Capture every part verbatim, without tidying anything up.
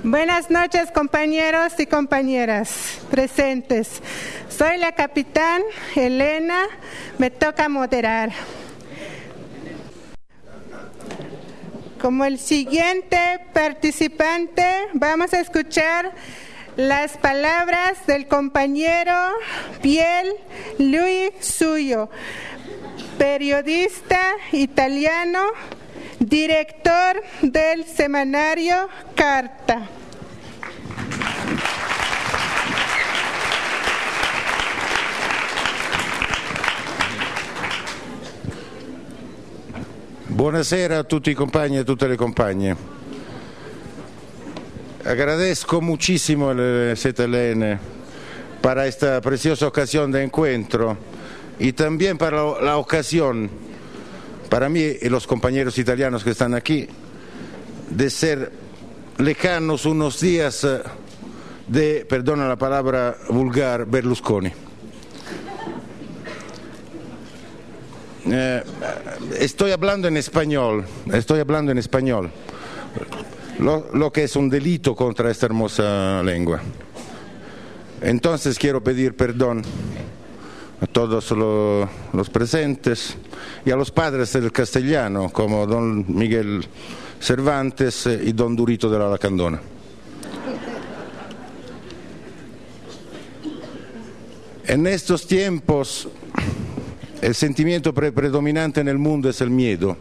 Buenas noches, compañeros y compañeras presentes. Soy la capitán Elena, me toca moderar. Como el siguiente participante, vamos a escuchar las palabras del compañero Pier Luigi Suyo, periodista italiano, director del semanario Carta. Buonasera a tutti i compagni e a tutte le compagne. Agradezco muchísimo a las Elena para esta preciosa ocasión de encuentro y también para la, la ocasión, para mí y los compañeros italianos que están aquí, de ser lejanos unos días de, perdona la palabra vulgar, Berlusconi. Eh, estoy hablando en español, estoy hablando en español, lo, lo que es un delito contra esta hermosa lengua. Entonces quiero pedir perdón a todos lo, los presentes y a los padres del castellano, como don Miguel Cervantes y don Durito de la Lacandona. En estos tiempos el sentimiento pre predominante en el mundo es el miedo.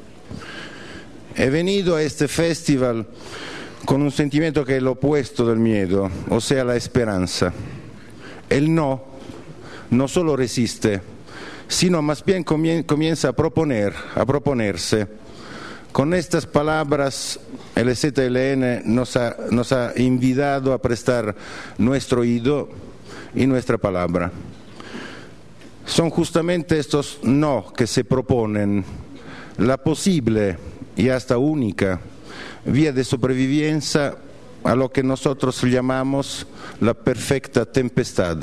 He venido a este festival con un sentimiento que es el opuesto del miedo, o sea, la esperanza. El no no solo resiste, sino más bien comienza a proponer, a proponerse. Con estas palabras, el Z L N nos ha, nos ha invitado a prestar nuestro oído y nuestra palabra. Son justamente estos no que se proponen la posible y hasta única vía de sobrevivencia a lo que nosotros llamamos la perfecta tempestad.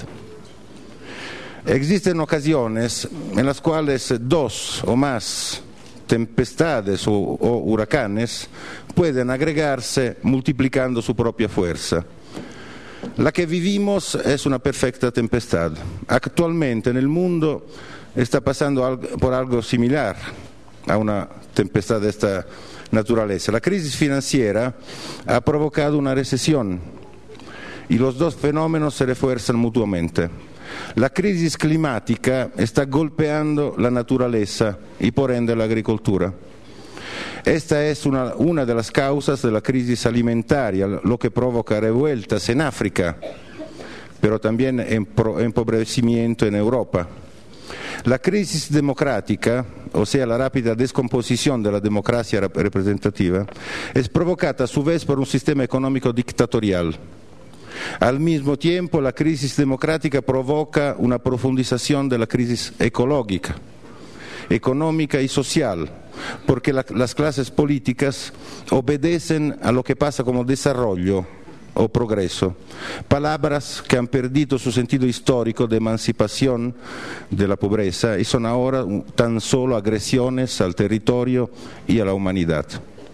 Existen ocasiones en las cuales dos o más tempestades o, o huracanes pueden agregarse multiplicando su propia fuerza. La que vivimos es una perfecta tempestad. Actualmente en el mundo está pasando por algo similar a una tempestad de esta naturaleza. La crisis financiera ha provocado una recesión y los dos fenómenos se refuerzan mutuamente. La crisis climática está golpeando la naturaleza y por ende la agricultura. Esta es una, una de las causas de la crisis alimentaria, lo que provoca revueltas en África, pero también empobrecimiento en Europa. La crisis democrática, o sea, la rápida descomposición de la democracia representativa, es provocada a su vez por un sistema económico dictatorial. Al mismo tiempo, la crisis democrática provoca una profundización de la crisis ecológica, económica y social, porque la, las clases políticas obedecen a lo que pasa como desarrollo o progreso, palabras que han perdido su sentido histórico de emancipación de la pobreza y son ahora tan solo agresiones al territorio y a la humanidad.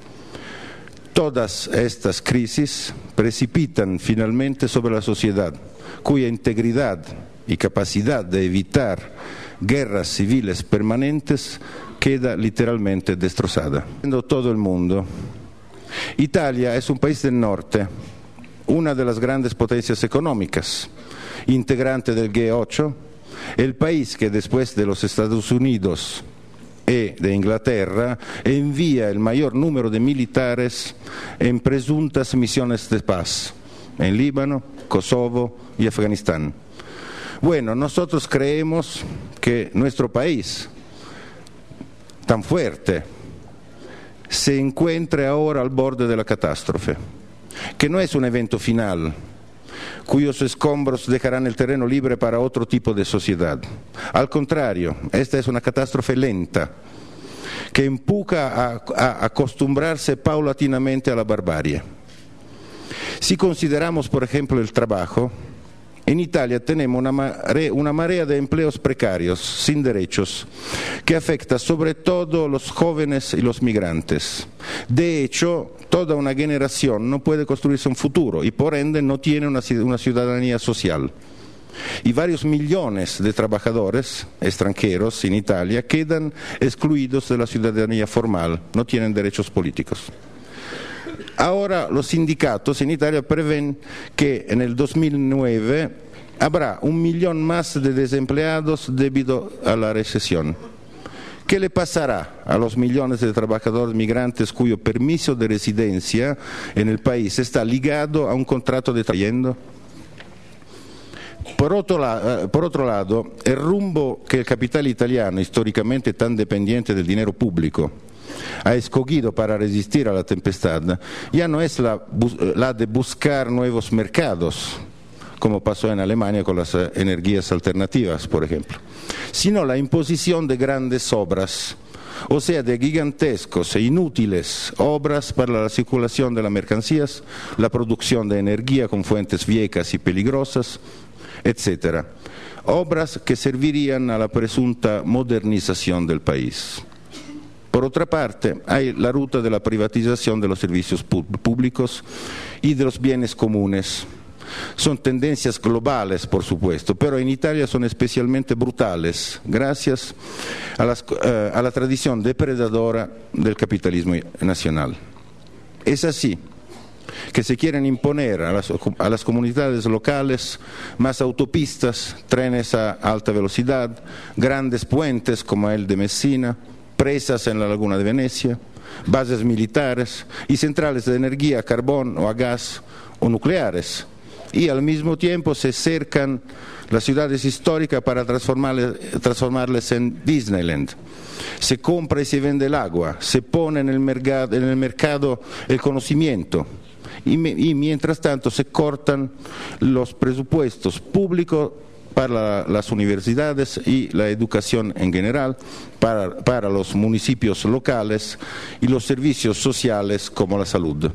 Todas estas crisis precipitan finalmente sobre la sociedad, cuya integridad y capacidad de evitar guerras civiles permanentes queda literalmente destrozada. En todo el mundo, Italia es un país del norte, una de las grandes potencias económicas, integrante del G ocho, el país que después de los Estados Unidos y de Inglaterra envía el mayor número de militares en presuntas misiones de paz en Líbano, Kosovo y Afganistán. Bueno, nosotros creemos que nuestro país, tan fuerte, se encuentra ahora al borde de la catástrofe, que no es un evento final, cuyos escombros dejarán el terreno libre para otro tipo de sociedad. Al contrario, esta es una catástrofe lenta, que empuja a, a acostumbrarse paulatinamente a la barbarie. Si consideramos, por ejemplo, el trabajo, En Italia tenemos una marea, una marea de empleos precarios, sin derechos, que afecta sobre todo a los jóvenes y los migrantes. De hecho, toda una generación no puede construirse un futuro y por ende no tiene una, una ciudadanía social. Y varios millones de trabajadores extranjeros en Italia quedan excluidos de la ciudadanía formal, no tienen derechos políticos. Ahora los sindicatos en Italia prevén que en el dos mil nueve habrá un millón más de desempleados debido a la recesión. ¿Qué le pasará a los millones de trabajadores migrantes cuyo permiso de residencia en el país está ligado a un contrato de trabajo? Por otro, la, por otro lado, el rumbo que el capital italiano, históricamente tan dependiente del dinero público, ha escogido para resistir a la tempestad, ya no es la, la de buscar nuevos mercados, como pasó en Alemania con las energías alternativas, por ejemplo, sino la imposición de grandes obras, o sea, de gigantescos e inútiles obras para la circulación de las mercancías, la producción de energía con fuentes viejas y peligrosas, etcétera. Obras que servirían a la presunta modernización del país. Por otra parte, hay la ruta de la privatización de los servicios públicos y de los bienes comunes. Son tendencias globales, por supuesto, pero en Italia son especialmente brutales, gracias a, las, uh, a la tradición depredadora del capitalismo nacional. Es así que se quieren imponer a las, a las comunidades locales más autopistas, trenes a alta velocidad, grandes puentes como el de Messina, presas en la laguna de Venecia, bases militares y centrales de energía a carbón o a gas o nucleares. Y al mismo tiempo se cercan las ciudades históricas para transformarles, transformarles en Disneyland. Se compra y se vende el agua, se pone en el mercado, en el mercado el conocimiento. Y, y mientras tanto se cortan los presupuestos públicos para las universidades y la educación en general, para, para los municipios locales y los servicios sociales como la salud.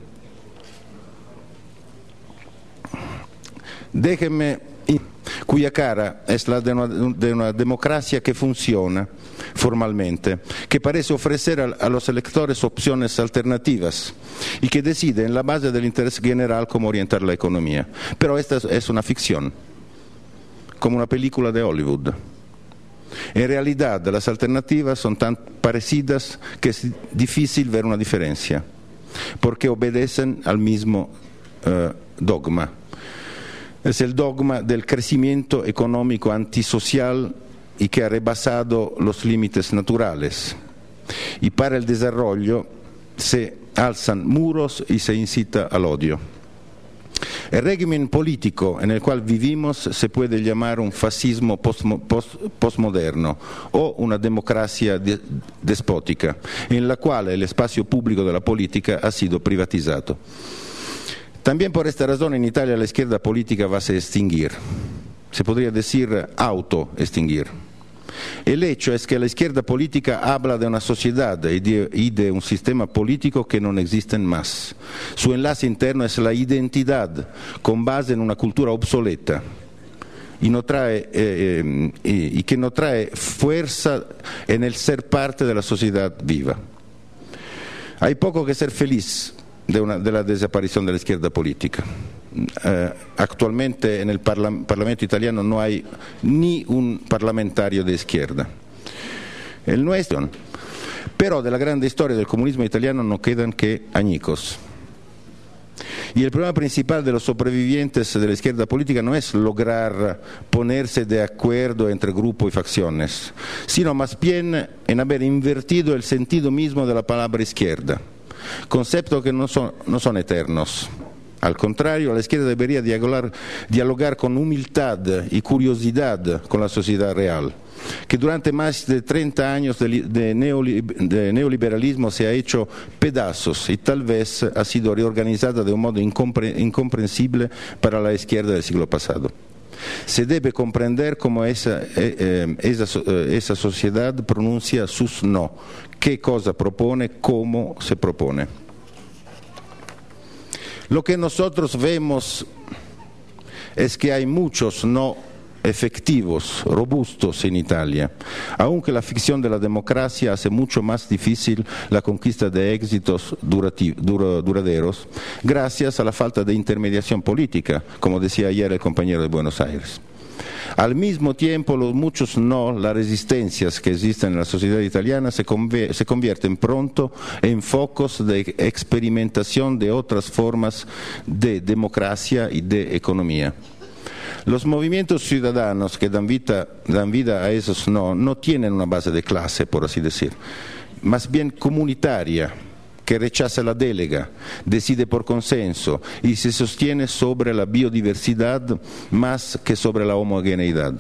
Déjenme, cuya cara es la de una, de una democracia que funciona formalmente, que parece ofrecer a, a los electores opciones alternativas y que decide en la base del interés general cómo orientar la economía. Pero esta es, es una ficción, como una película de Hollywood. En realidad las alternativas son tan parecidas que es difícil ver una diferencia, porque obedecen al mismo uh, dogma. Es el dogma del crecimiento económico antisocial y que ha rebasado los límites naturales. Y para el desarrollo se alzan muros y se incita al odio. El régimen político en el cual vivimos se puede llamar un fascismo postmoderno o una democracia despótica, en la cual el espacio público de la política ha sido privatizado. También por esta razón en Italia la izquierda política va a se extinguir, se podría decir auto-extinguir. El hecho es que la izquierda política habla de una sociedad y de, y de un sistema político que no existen más. Su enlace interno es la identidad, con base en una cultura obsoleta y, no trae, eh, eh, y, y que no trae fuerza en el ser parte de la sociedad viva. Hay poco que ser feliz de, una, de la desaparición de la izquierda política. Uh, actualmente en el parla Parlamento italiano no hay ni un parlamentario de izquierda. El nuestro, pero de la grande historia del comunismo italiano no quedan que añicos. Y el problema principal de los sobrevivientes de la izquierda política no es lograr ponerse de acuerdo entre grupos y facciones, sino más bien en haber invertido el sentido mismo de la palabra izquierda, conceptos que no son, no son eternos. Al contrario, la izquierda debería dialogar, dialogar con humildad y curiosidad con la sociedad real, que durante más de treinta años de, de, neoli, de neoliberalismo se ha hecho pedazos y tal vez ha sido reorganizada de un modo incompre, incomprensible para la izquierda del siglo pasado. Se debe comprender cómo esa, eh, esa, esa sociedad pronuncia sus no, qué cosa propone, cómo se propone. Lo que nosotros vemos es que hay muchos no efectivos, robustos en Italia, aunque la ficción de la democracia hace mucho más difícil la conquista de éxitos durati- dura- duraderos, gracias a la falta de intermediación política, como decía ayer el compañero de Buenos Aires. Al mismo tiempo, los muchos no, las resistencias que existen en la sociedad italiana se, conv- se convierten pronto en focos de experimentación de otras formas de democracia y de economía. Los movimientos ciudadanos que dan vida, dan vida a esos no, no tienen una base de clase, por así decir, más bien comunitaria, que rechaza la delega, decide por consenso y se sostiene sobre la biodiversidad más que sobre la homogeneidad.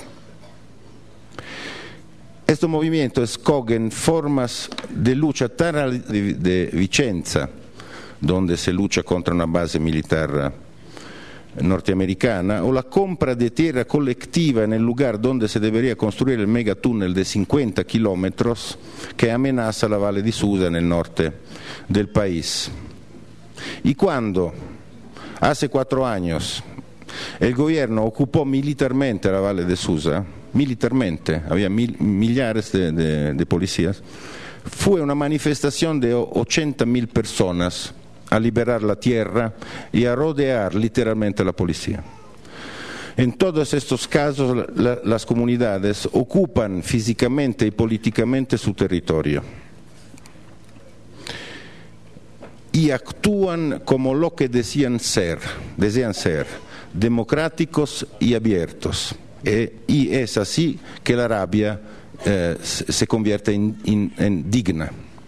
Estos movimientos escogen formas de lucha tan de, de Vicenza, donde se lucha contra una base militar norteamericana, o la compra de tierra colectiva en el lugar donde se debería construir el megatúnel de cincuenta kilómetros que amenaza la Valle di Susa en el norte del país. Y cuando, hace cuatro años, el gobierno ocupó militarmente la Valle di Susa, militarmente, había mil, millares de, de, de policías, fue una manifestación de ochenta mil personas a liberar la tierra y a rodear literalmente a la policía. En todos estos casos, la, las comunidades ocupan físicamente y políticamente su territorio y actúan como lo que desean ser, desean ser, democráticos y abiertos. E, y es así que la rabia eh, se convierte en, en, en digna.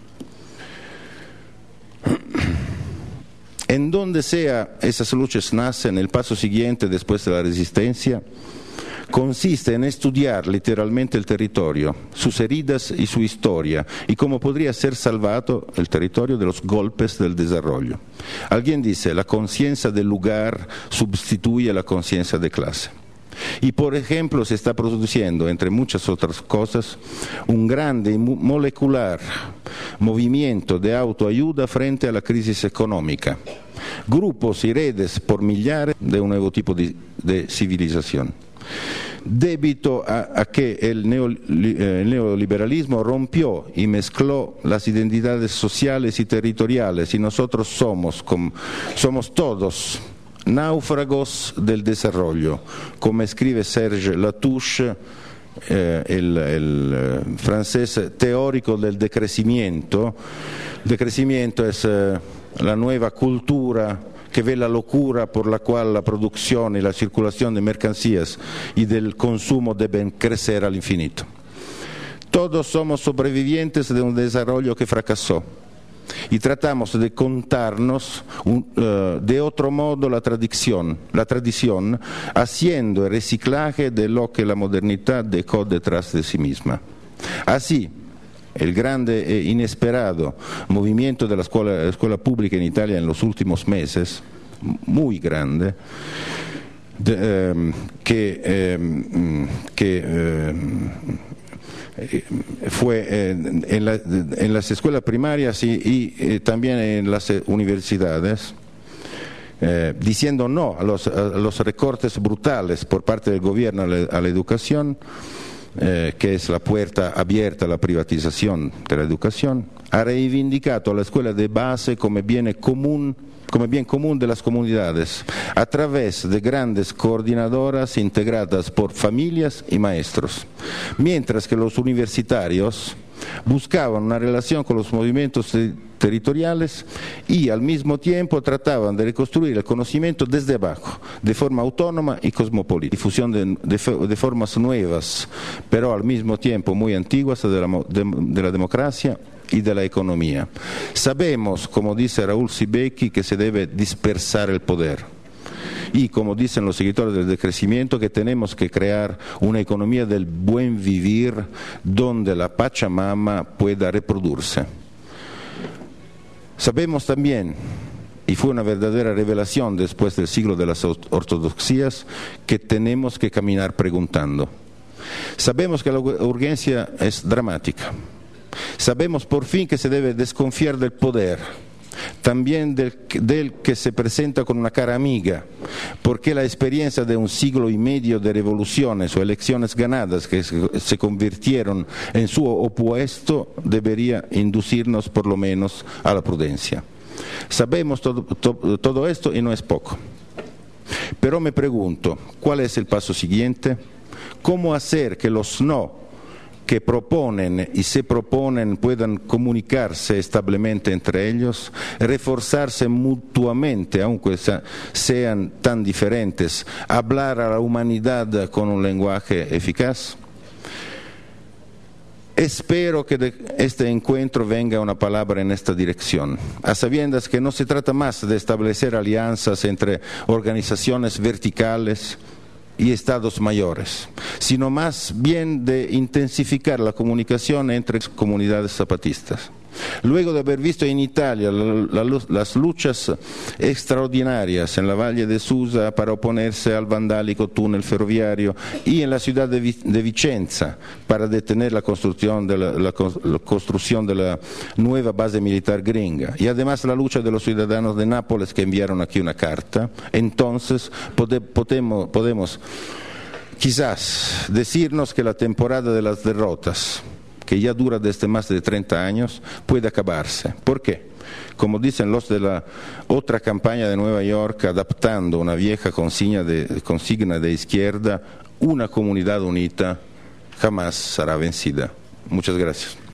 En donde sea esas luchas nacen, el paso siguiente después de la resistencia consiste en estudiar literalmente el territorio, sus heridas y su historia, y cómo podría ser salvado el territorio de los golpes del desarrollo. Alguien dice, la conciencia del lugar sustituye a la conciencia de clase. Y por ejemplo se está produciendo, entre muchas otras cosas, un grande y molecular movimiento de autoayuda frente a la crisis económica, grupos y redes por millares de un nuevo tipo de, de civilización. Débito a, a que el, neo, el neoliberalismo rompió y mezcló las identidades sociales y territoriales, y nosotros somos, como, somos todos náufragos del desarrollo, como escribe Serge Latouche, eh, el, el eh, francés teórico del decrecimiento. El decrecimiento es eh, la nueva cultura que ve la locura por la cual la producción y la circulación de mercancías y del consumo deben crecer al infinito. Todos somos sobrevivientes de un desarrollo que fracasó. Y tratamos de contarnos un, uh, de otro modo la tradición, la tradición, haciendo el reciclaje de lo que la modernidad dejó detrás de sí misma. Así, el grande e inesperado movimiento de la escuela, la escuela pública en Italia en los últimos meses, muy grande, de, eh, que, eh, que eh, fue eh, en, la, en las escuelas primarias y, y eh, también en las universidades, eh, diciendo no a los, a los recortes brutales por parte del gobierno a la, a la educación, eh, que es la puerta abierta a la privatización de la educación, ha reivindicado a la escuela de base como bien común como bien común de las comunidades, a través de grandes coordinadoras integradas por familias y maestros, mientras que los universitarios buscaban una relación con los movimientos territoriales y al mismo tiempo trataban de reconstruir el conocimiento desde abajo, de forma autónoma y cosmopolita, difusión de, de, de formas nuevas, pero al mismo tiempo muy antiguas de la, de, de la democracia y de la economía. Sabemos, como dice Raúl Sibecki, que se debe dispersar el poder. Y como dicen los seguidores del decrecimiento, que tenemos que crear una economía del buen vivir donde la Pachamama pueda reproducirse. Sabemos también, y fue una verdadera revelación después del siglo de las ortodoxías, que tenemos que caminar preguntando. Sabemos que la urgencia es dramática. Sabemos por fin que se debe desconfiar del poder, también del, del que se presenta con una cara amiga, porque la experiencia de un siglo y medio de revoluciones o elecciones ganadas que se convirtieron en su opuesto debería inducirnos por lo menos a la prudencia. Sabemos todo, todo, todo esto y no es poco. Pero me pregunto, ¿cuál es el paso siguiente? ¿Cómo hacer que los no que proponen y se proponen puedan comunicarse establemente entre ellos, reforzarse mutuamente, aunque sean tan diferentes, hablar a la humanidad con un lenguaje eficaz? Espero que de este encuentro venga una palabra en esta dirección, a sabiendas que no se trata más de establecer alianzas entre organizaciones verticales y estados mayores, sino más bien de intensificar la comunicación entre comunidades zapatistas. Luego de haber visto en Italia la, la, las luchas extraordinarias en la Valle de Susa para oponerse al vandálico túnel ferroviario y en la ciudad de, de Vicenza para detener la construcción, de la, la, la construcción de la nueva base militar gringa, y además la lucha de los ciudadanos de Nápoles que enviaron aquí una carta, entonces pode, podemos, podemos quizás decirnos que la temporada de las derrotas, que ya dura desde más de treinta años, puede acabarse. ¿Por qué? Como dicen los de la otra campaña de Nueva York, adaptando una vieja consigna de, consigna de izquierda, una comunidad unida jamás será vencida. Muchas gracias.